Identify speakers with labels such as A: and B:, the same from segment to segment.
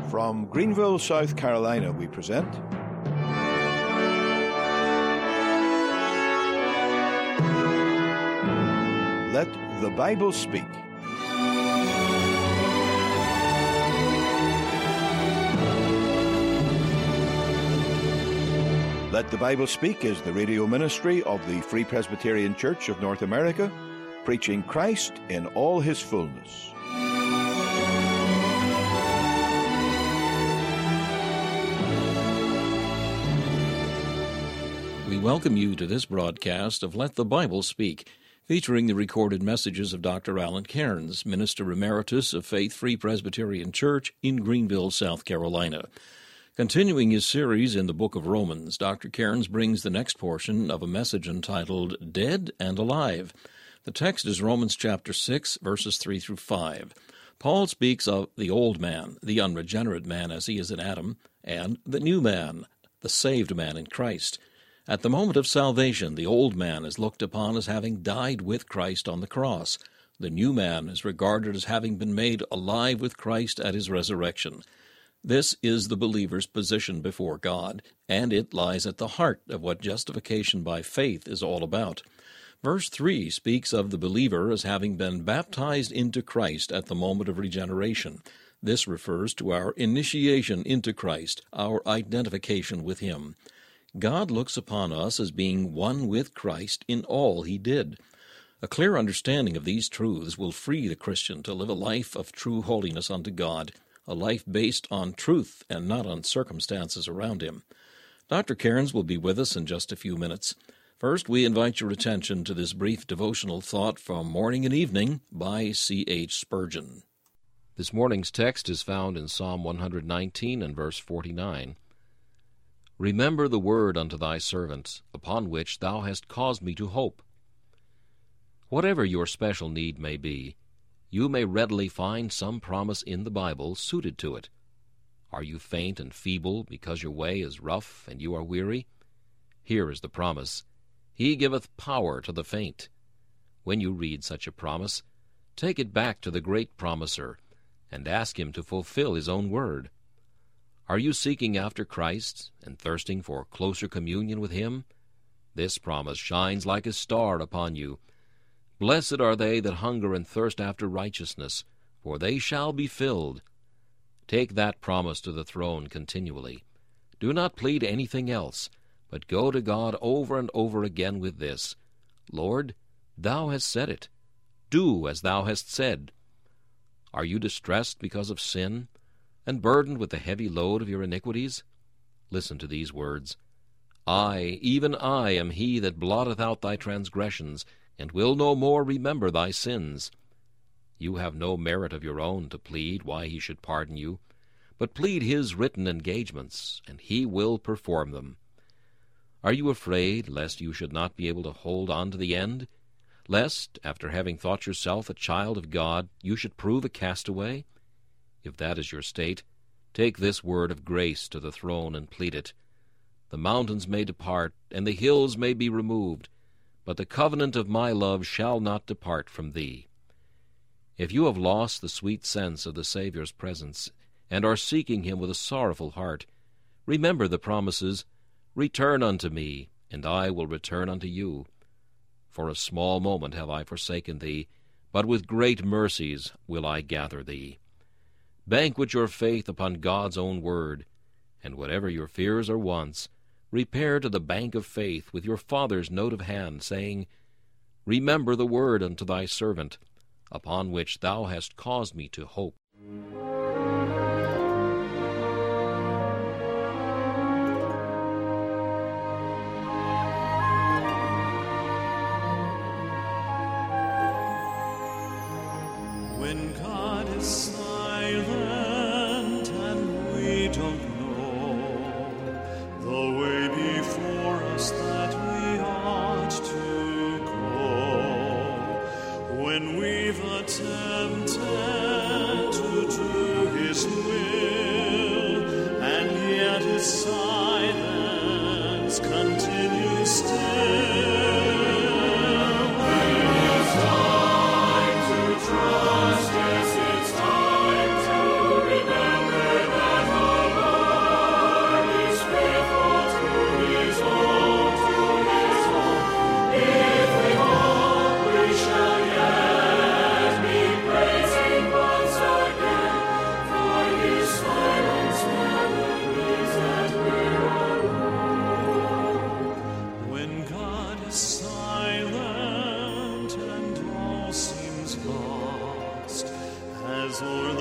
A: From Greenville, South Carolina, we present Let the Bible Speak. Let the Bible Speak is the radio ministry of the Free Presbyterian Church of North America, preaching Christ in all his fullness.
B: We welcome you to this broadcast of Let the Bible Speak, featuring the recorded messages of Dr. Alan Cairns, Minister Emeritus of Faith Free Presbyterian Church in Greenville, South Carolina. Continuing his series in the book of Romans, Dr. Cairns brings the next portion of a message entitled Dead and Alive. The text is Romans chapter 6, verses 3 through 5. Paul speaks of the old man, the unregenerate man as he is in Adam, and the new man, the saved man in Christ. At the moment of salvation, the old man is looked upon as having died with Christ on the cross. The new man is regarded as having been made alive with Christ at his resurrection. This is the believer's position before God, and it lies at the heart of what justification by faith is all about. Verse 3 speaks of the believer as having been baptized into Christ at the moment of regeneration. This refers to our initiation into Christ, our identification with him. God looks upon us as being one with Christ in all he did. A clear understanding of these truths will free the Christian to live a life of true holiness unto God, a life based on truth and not on circumstances around him. Dr. Cairns will be with us in just a few minutes. First, we invite your attention to this brief devotional thought from Morning and Evening by C.H. Spurgeon. This morning's text is found in Psalm 119 and verse 49. Remember the word unto thy servant, upon which thou hast caused me to hope. Whatever your special need may be, you may readily find some promise in the Bible suited to it. Are you faint and feeble because your way is rough and you are weary? Here is the promise. He giveth power to the faint. When you read such a promise, take it back to the great promiser and ask him to fulfill his own word. Are you seeking after Christ and thirsting for closer communion with him? This promise shines like a star upon you. Blessed are they that hunger and thirst after righteousness, for they shall be filled. Take that promise to the throne continually. Do not plead anything else, but go to God over and over again with this: Lord, thou hast said it. Do as thou hast said. Are you distressed because of sin, and burdened with the heavy load of your iniquities? Listen to these words: I, even I, am he that blotteth out thy transgressions, and will no more remember thy sins. You have no merit of your own to plead why he should pardon you, but plead his written engagements, and he will perform them. Are you afraid lest you should not be able to hold on to the end? Lest, after having thought yourself a child of God, you should prove a castaway? If that is your state, take this word of grace to the throne and plead it. The mountains may depart, and the hills may be removed, but the covenant of my love shall not depart from thee. If you have lost the sweet sense of the Savior's presence, and are seeking him with a sorrowful heart, remember the promises, Return unto me, and I will return unto you. For a small moment have I forsaken thee, but with great mercies will I gather thee. Banquet your faith upon God's own word, and whatever your fears or wants, repair to the bank of faith with your Father's note of hand, saying, Remember the word unto thy servant, upon which thou hast caused me to hope.
C: When God is silent and we don't know the way before us that we ought to go, when we've attempted to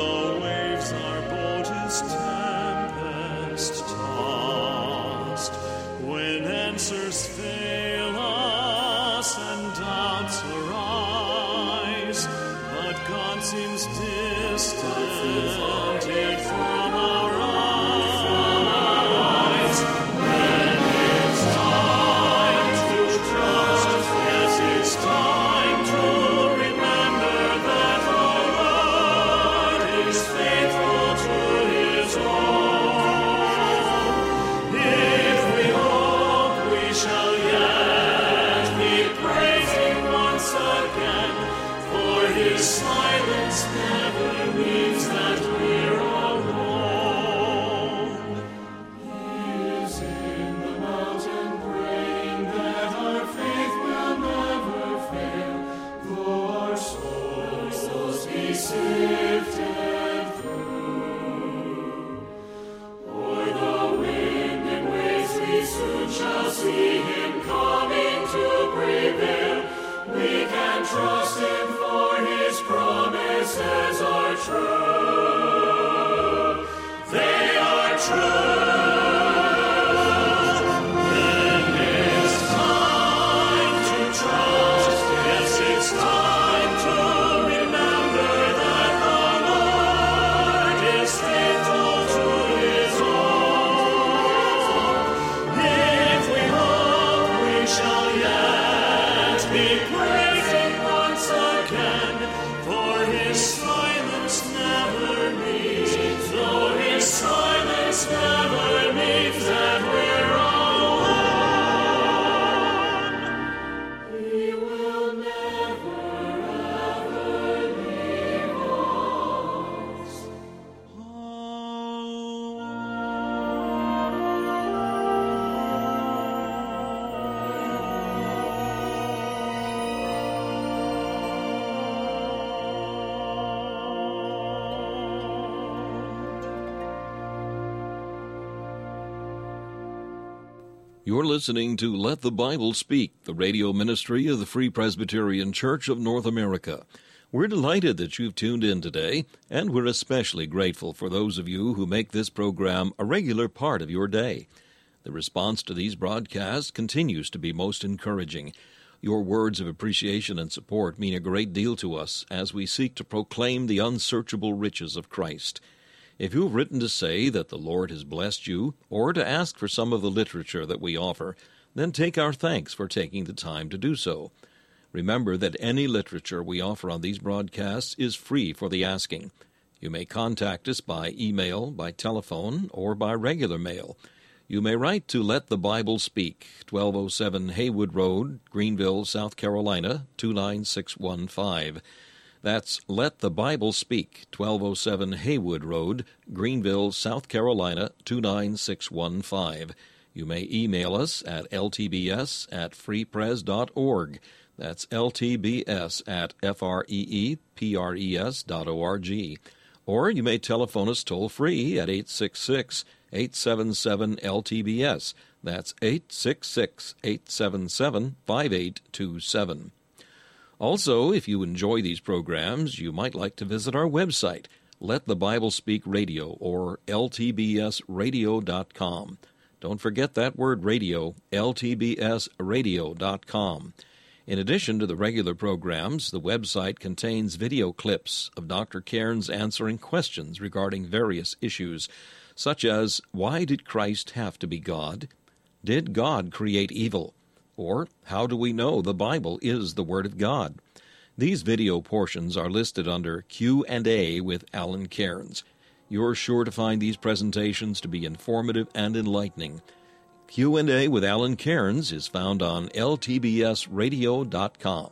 C: the waves our boat is tempest-tossed, when answers fail us and doubts arise, but God seems distant hid from our eyes. When it's time to trust, yes, it's time to remember that the Lord is faithful to His own. If we hope, we shall yet be praising once again, for His silence never means that we're alone. He is in the mountain praying that our faith will never fail, though our souls be sifted through. O'er the wind and waves we soon shall see Him coming to prevail. We can trust Him, for His promises are true. They are true. Then it's time to trust. Yes, it's time to remember that the Lord is faithful to His own. If we hope, we shall yet be praising once again, for His silence never means, though His silence never means that we're alone. He will never, ever leave us
B: You're listening to Let the Bible Speak, the radio ministry of the Free Presbyterian Church of North America. We're delighted that you've tuned in today, and we're especially grateful for those of you who make this program a regular part of your day. The response to these broadcasts continues to be most encouraging. Your words of appreciation and support mean a great deal to us as we seek to proclaim the unsearchable riches of Christ. If you've written to say that the Lord has blessed you, or to ask for some of the literature that we offer, then take our thanks for taking the time to do so. Remember that any literature we offer on these broadcasts is free for the asking. You may contact us by email, by telephone, or by regular mail. You may write to Let the Bible Speak, 1207 Haywood Road, Greenville, South Carolina, 29615. That's Let the Bible Speak, 1207 Haywood Road, Greenville, South Carolina, 29615. You may email us at ltbs@freepres.org. That's ltbs@freepres.org. Or you may telephone us toll-free at 866-877-LTBS. That's 866-877-5827. Also, if you enjoy these programs, you might like to visit our website, Let the Bible Speak Radio, or ltbsradio.com. Don't forget that word radio, ltbsradio.com. In addition to the regular programs, the website contains video clips of Dr. Cairns answering questions regarding various issues, such as, why did Christ have to be God? Did God create evil? Or, how do we know the Bible is the Word of God? These video portions are listed under Q&A with Alan Cairns. You're sure to find these presentations to be informative and enlightening. Q&A with Alan Cairns is found on ltbsradio.com.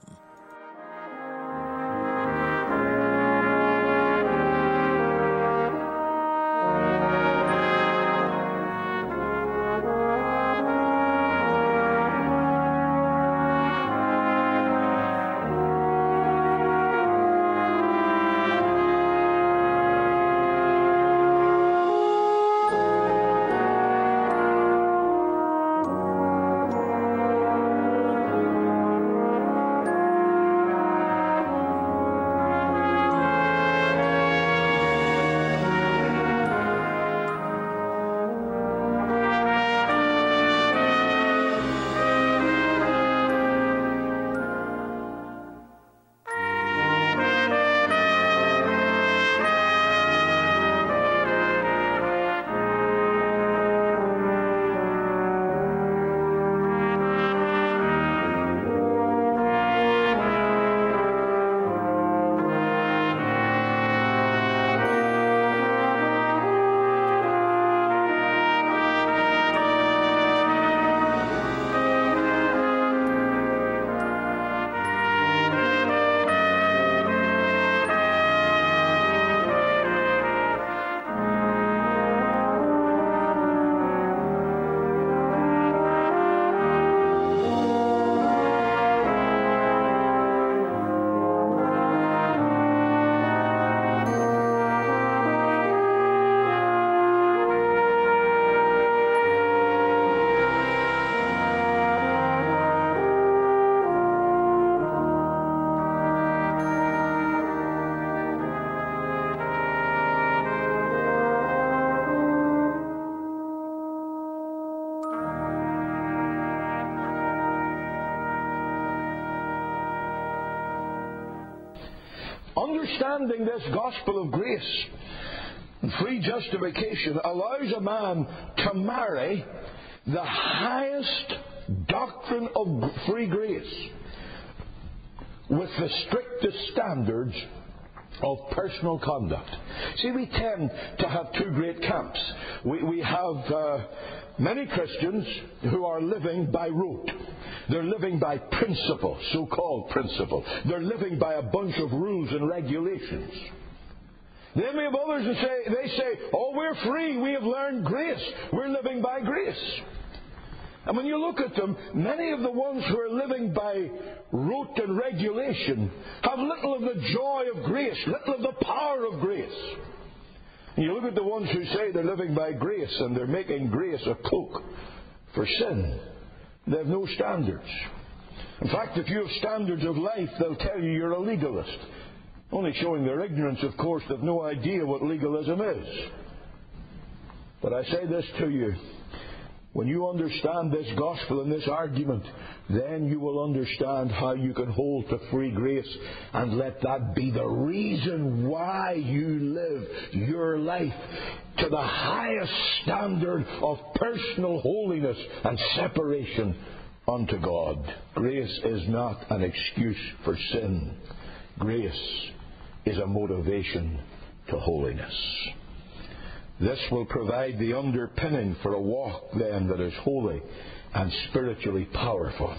D: understanding this gospel of grace and free justification allows a man to marry the highest doctrine of free grace with the strictest standards of personal conduct. See, we tend to have two great camps. We have many Christians who are living by rote. They're living by principle, so-called principle. They're living by a bunch of rules and regulations. Then we have others who say, oh, we're free, we have learned grace. We're living by grace. And when you look at them, many of the ones who are living by rote and regulation have little of the joy of grace, little of the power of grace. And you look at the ones who say they're living by grace and they're making grace a cloak for sin. They have no standards. In fact, if you have standards of life, they'll tell you you're a legalist. Only showing their ignorance, of course. They've no idea what legalism is. But I say this to you. When you understand this gospel and this argument, then you will understand how you can hold to free grace and let that be the reason why you live your life to the highest standard of personal holiness and separation unto God. Grace is not an excuse for sin. Grace is a motivation to holiness. This will provide the underpinning for a walk then that is holy and spiritually powerful.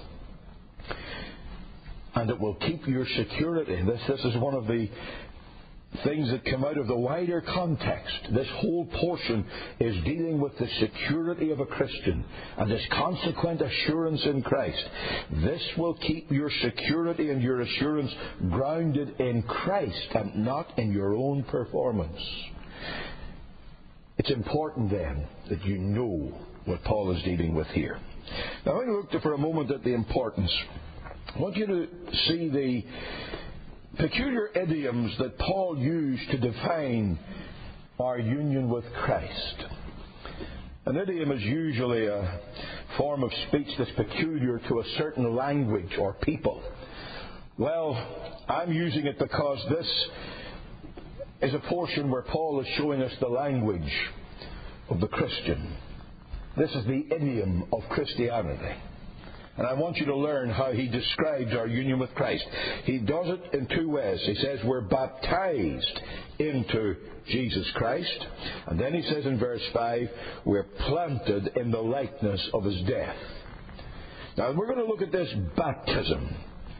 D: And it will keep your security. This is one of the things that come out of the wider context. This whole portion is dealing with the security of a Christian and his consequent assurance in Christ. This will keep your security and your assurance grounded in Christ and not in your own performance. It's important then that you know what Paul is dealing with here. Now, I'm going to look for a moment at the importance. I want you to see the peculiar idioms that Paul used to define our union with Christ. An idiom is usually a form of speech that's peculiar to a certain language or people. Well, I'm using it because this is a portion where Paul is showing us the language of the Christian. This is the idiom of Christianity. And I want you to learn how he describes our union with Christ. He does it in two ways. He says we're baptized into Jesus Christ. And then he says in verse 5, we're planted in the likeness of his death. Now we're going to look at this baptism.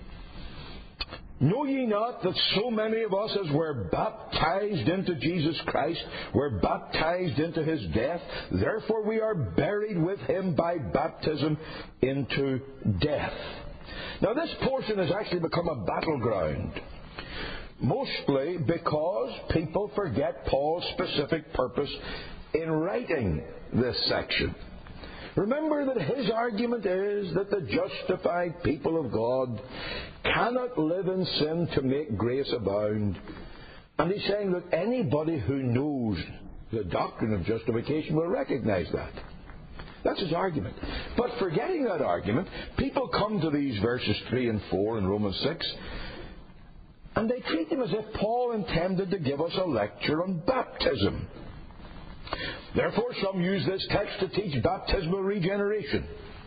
D: Know ye not that so many of us as were baptized into Jesus Christ were baptized into his death? Therefore we are buried with him by baptism into death. Now this portion has actually become a battleground. Mostly because people forget Paul's specific purpose in writing this section. Remember that his argument is that the justified people of God cannot live in sin to make grace abound. And he's saying that anybody who knows the doctrine of justification will recognize that. That's his argument. But forgetting that argument, people come to these verses 3 and 4 in Romans 6, and they treat them as if Paul intended to give us a lecture on baptism. Therefore, some use this text to teach baptismal regeneration.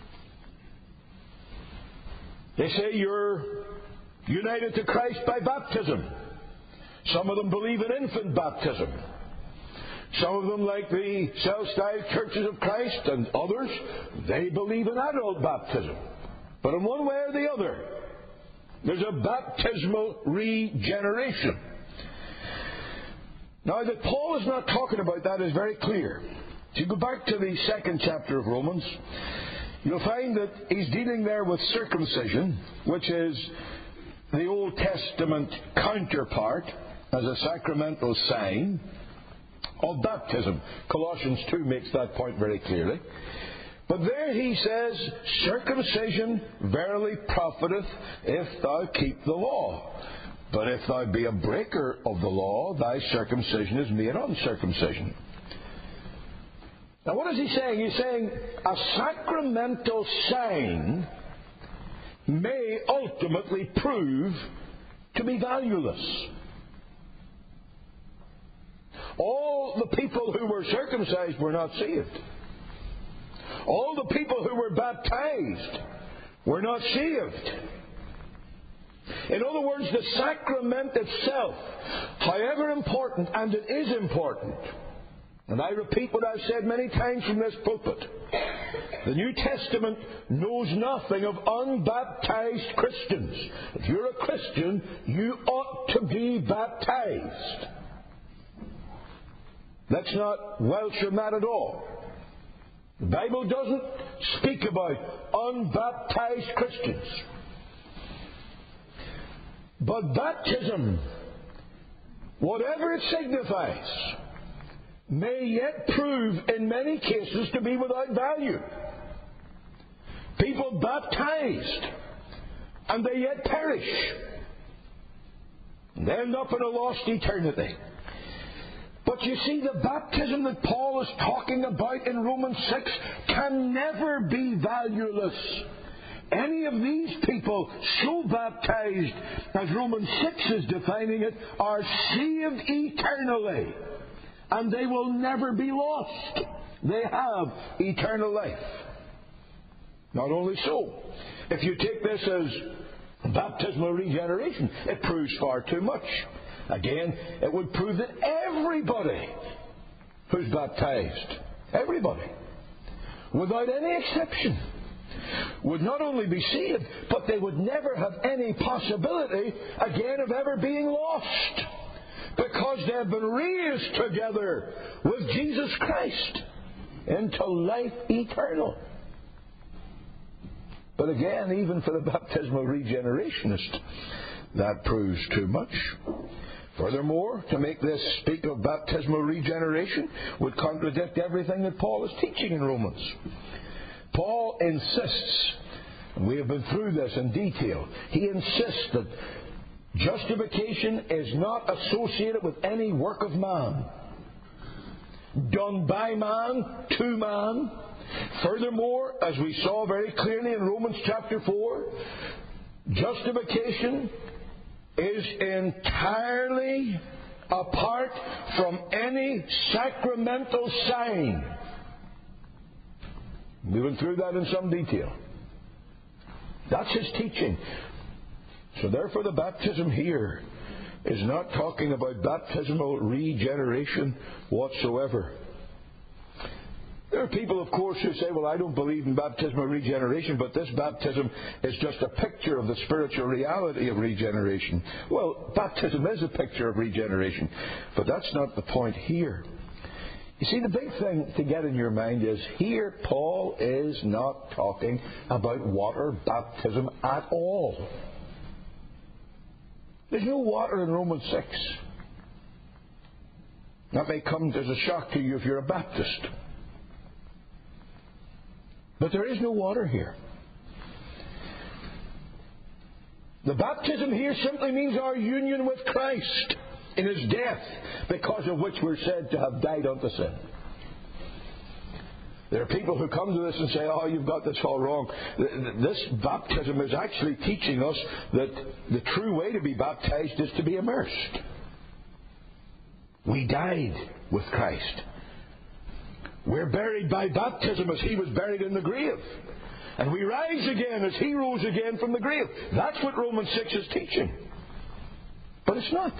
D: They say you're united to Christ by baptism. Some of them believe in infant baptism. Some of them, like the self-styled Churches of Christ and others, they believe in adult baptism. But in one way or the other, there's a baptismal regeneration. Now, that Paul is not talking about that is very clear. If you go back to the 2nd chapter of Romans, you'll find that he's dealing there with circumcision, which is the Old Testament counterpart as a sacramental sign of baptism. Colossians 2 makes that point very clearly. But there he says, circumcision verily profiteth if thou keep the law. But if thou be a breaker of the law, thy circumcision is made uncircumcision. Now what is he saying? He's saying a sacramental sign may ultimately prove to be valueless. all the people who were circumcised were not saved. All the people who were baptized were not saved. In other words, the sacrament itself, however important, and it is important, and I repeat what I've said many times from this pulpit, the New Testament knows nothing of unbaptized Christians. If you're a Christian, you ought to be baptized. That's not Welsh or Matt at all. The Bible doesn't speak about unbaptized Christians. But baptism, whatever it signifies, may yet prove in many cases to be without value. People baptized, and they yet perish. And they end up in a lost eternity. But you see, the baptism that Paul is talking about in Romans 6 can never be valueless. Any of these people so baptized, as Romans 6 is defining it, are saved eternally. And they will never be lost. They have eternal life. Not only so, if you take this as baptismal regeneration, it proves far too much. Again, it would prove that everybody who's baptized, everybody, without any exception, would not only be saved, but they would never have any possibility again of ever being lost, because they have been raised together with Jesus Christ into life eternal. But again, even for the baptismal regenerationist, that proves too much. Furthermore, to make this speak of baptismal regeneration would contradict everything that Paul is teaching in Romans. Paul insists, and we have been through this in detail, he insists that justification is not associated with any work of man, done by man, to man. Furthermore, as we saw very clearly in Romans chapter 4, justification is entirely apart from any sacramental sign. We went through that in some detail. That's his teaching. So therefore the baptism here is not talking about baptismal regeneration whatsoever. There are people, of course, who say, well, I don't believe in baptismal regeneration, but this baptism is just a picture of the spiritual reality of regeneration. Well, baptism is a picture of regeneration, but that's not the point here. You see, the big thing to get in your mind is here Paul is not talking about water baptism at all. There's no water in Romans 6. That may come as a shock to you if you're a Baptist. But there is no water here. The baptism here simply means our union with Christ in His death, because of which we're said to have died unto sin. There are people who come to this and say, oh, you've got this all wrong. This baptism is actually teaching us that the true way to be baptized is to be immersed. We died with Christ. We're buried by baptism as He was buried in the grave. And we rise again as He rose again from the grave. That's what Romans 6 is teaching. But it's not.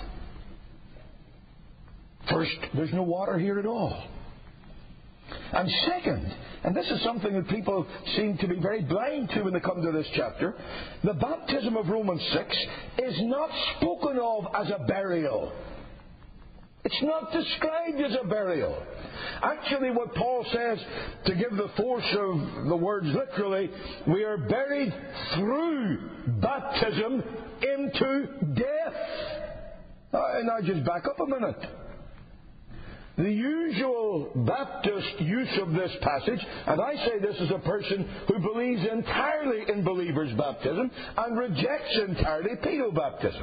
D: First, there's no water here at all. And second, and this is something that people seem to be very blind to when they come to this chapter, the baptism of Romans 6 is not spoken of as a burial. It's not described as a burial. Actually, what Paul says, to give the force of the words literally, we are buried through baptism into death. Now just back up a minute. The usual Baptist use of this passage, and I say this as a person who believes entirely in believers' baptism and rejects entirely pedo baptism.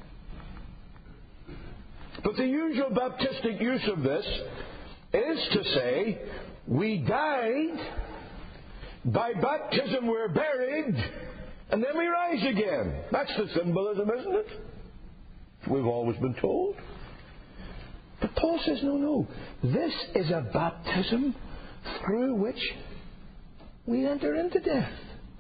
D: But the usual Baptistic use of this is to say, we died, by baptism we're buried, and then we rise again. That's the symbolism, isn't it? We've always been told. But Paul says, no. This is a baptism through which we enter into death.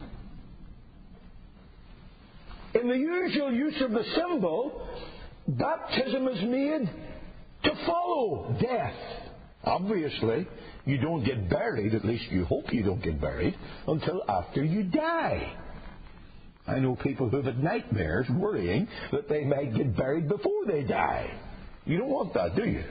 D: In the usual use of the symbol, baptism is made to follow death. Obviously, you don't get buried, at least you hope you don't get buried, until after you die. I know people who have had nightmares worrying that they might get buried before they die. You don't want that, do you?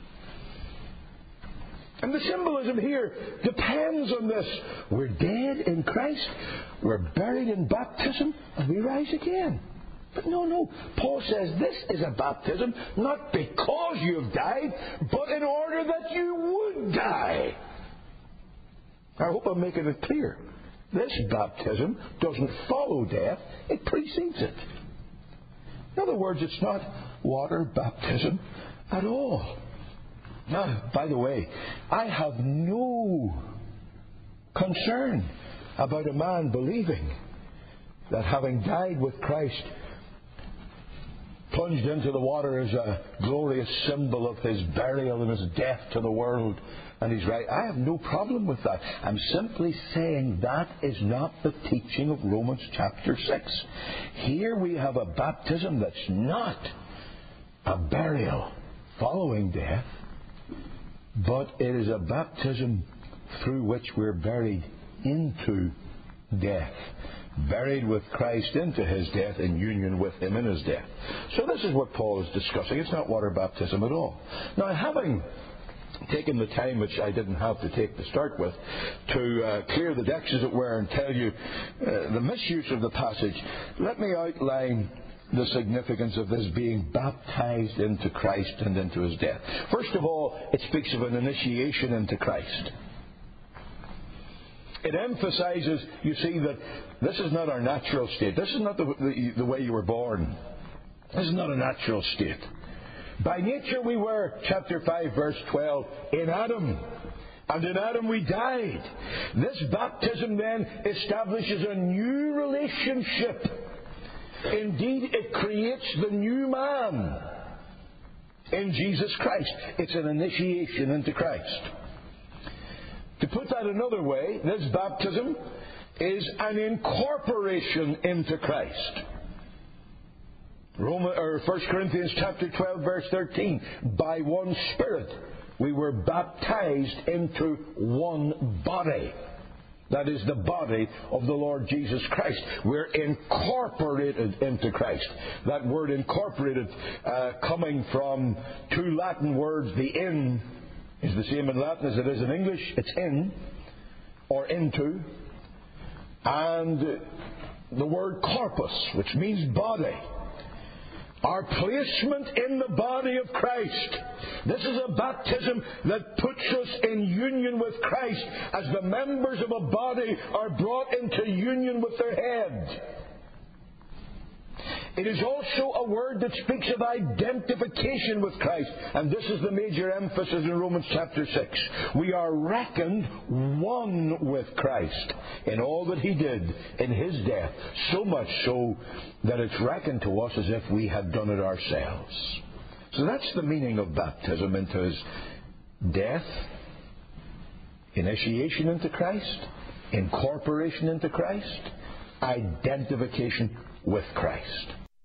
D: And the symbolism here depends on this. We're dead in Christ, we're buried in baptism, and we rise again. But no. Paul says this is a baptism not because you have died, but in order that you would die. I hope I'm making it clear. This baptism doesn't follow death, it precedes it. In other words, it's not water baptism at all. Now, by the way, I have no concern about a man believing that having died with Christ, plunged into the water as a glorious symbol of his burial and his death to the world, and he's right. I have no problem with that. I'm simply saying that is not the teaching of Romans chapter 6. Here we have a baptism that's not a burial following death, but it is a baptism through which we're buried into death. Buried with Christ into his death, in union with him in his death. So this is what Paul is discussing. It's not water baptism at all. Now, having taken the time, which I didn't have to take to start with, to clear the decks, as it were, and tell you the misuse of the passage, let me outline the significance of this being baptized into Christ and into his death. First of all, it speaks of an initiation into Christ. It emphasizes, you see, that this is not our natural state. This is not the way you were born. This is not a natural state. By nature we were, chapter 5, verse 12, in Adam. And in Adam we died. This baptism then establishes a new relationship. Indeed, it creates the new man in Jesus Christ. It's an initiation into Christ. To put that another way, this baptism is an incorporation into Christ. 1 Corinthians chapter 12, verse 13. By one Spirit we were baptized into one body. That is the body of the Lord Jesus Christ. We're incorporated into Christ. That word incorporated, coming from two Latin words, the in, is the same in Latin as it is in English. It's in, or into. And the word corpus, which means body. Our placement in the body of Christ. This is a baptism that puts us in union with Christ as the members of a body are brought into union with their head. It is also a word that speaks of identification with Christ. And this is the major emphasis in Romans chapter 6. We are reckoned one with Christ in all that he did in his death. So much so that it's reckoned to us as if we had done it ourselves. So that's the meaning of baptism into his death, initiation into Christ, incorporation into Christ, identification with Christ.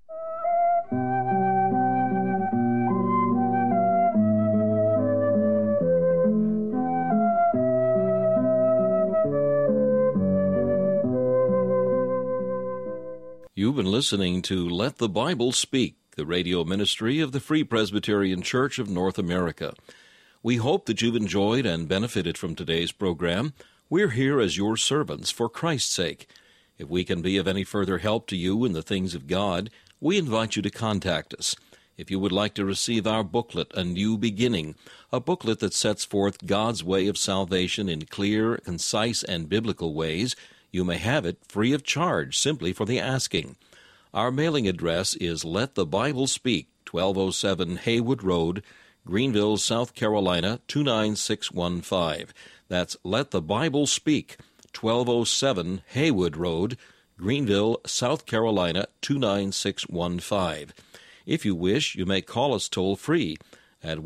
B: You've been listening to Let the Bible Speak, the radio ministry of the Free Presbyterian Church of North America. We hope that you've enjoyed and benefited from today's program. We're here as your servants for Christ's sake. If we can be of any further help to you in the things of God, we invite you to contact us. If you would like to receive our booklet, A New Beginning, a booklet that sets forth God's way of salvation in clear, concise, and biblical ways, you may have it free of charge simply for the asking. Our mailing address is Let the Bible Speak, 1207 Haywood Road, Greenville, South Carolina, 29615. That's Let the Bible Speak, 1207 Haywood Road, Greenville, South Carolina, 29615. If you wish, you may call us toll-free at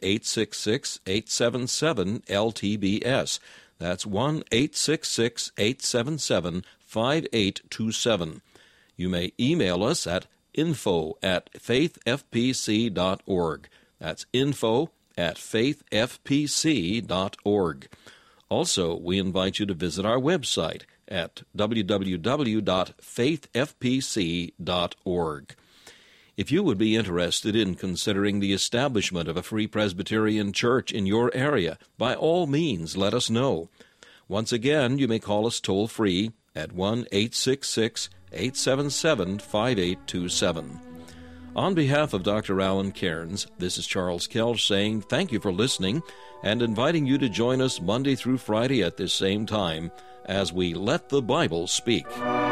B: 1-866-877-LTBS. That's 1-866-877-5827. You may email us at info@faithfpc.org. That's info@faithfpc.org. Also, we invite you to visit our website at www.faithfpc.org. If you would be interested in considering the establishment of a Free Presbyterian Church in your area, by all means let us know. Once again, you may call us toll-free at 1-866-877-5827. On behalf of Dr. Alan Cairns, this is Charles Kelch saying thank you for listening and inviting you to join us Monday through Friday at this same time as we Let the Bible Speak.